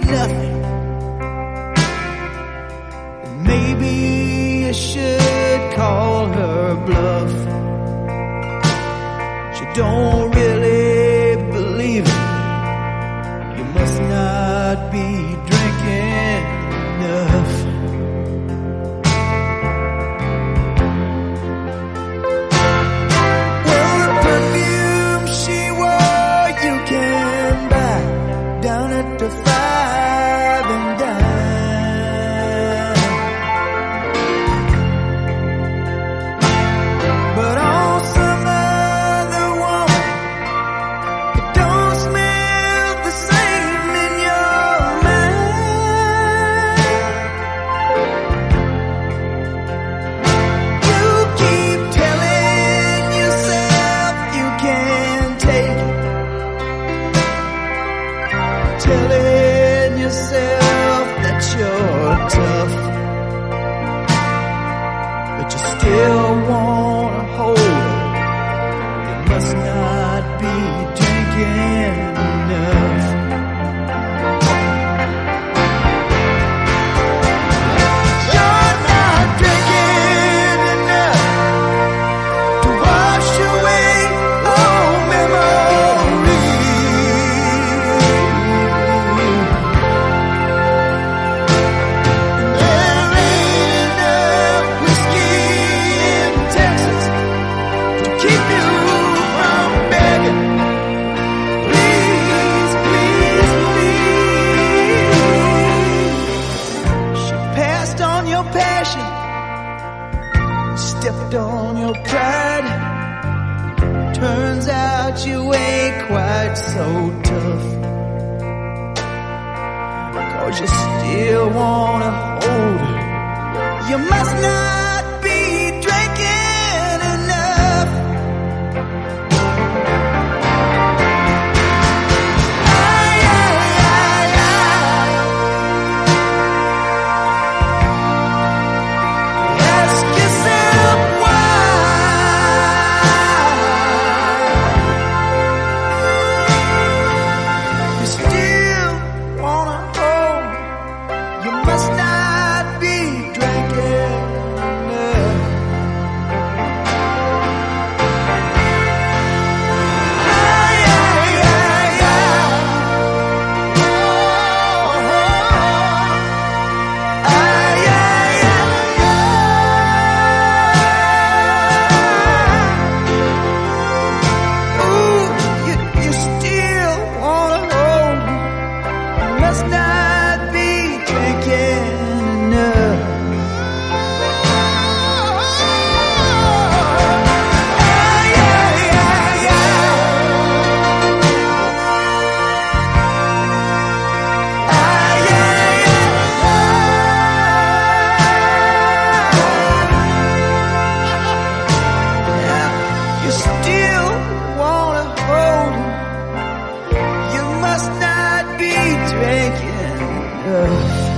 nothing. And maybe you should call her bluff. She don't really believe it. You must not be drinking enough. Well, the perfume she wore you can buy down at the Five and Dime. But on some other woman, it don't smell the same in your mind. You keep telling yourself you can take it, telling yourself that you're tough, but you still wanna hold her. You must not be drinking enough. You're not drinking enough to wash away all memories. There ain't enough whiskey in Texas to keep you from begging. Please, please, please. She passed on your passion, stepped on your pride. Turns out you ain't quite so tough, 'cause you still wanna hold her. You must not be drinking enough. Ay, ay, ay, ay. Ask yourself why. You still wanna hold. You must not be drinking enough. Ay, ay, ay, ay. Ay, ay, ay, ay. Ooh, you still wanna hold. You must not be drinking enough. Ay, ay, ay, ay. Ay, ay, ay. You still wanna hold her. You must not be drinking enough.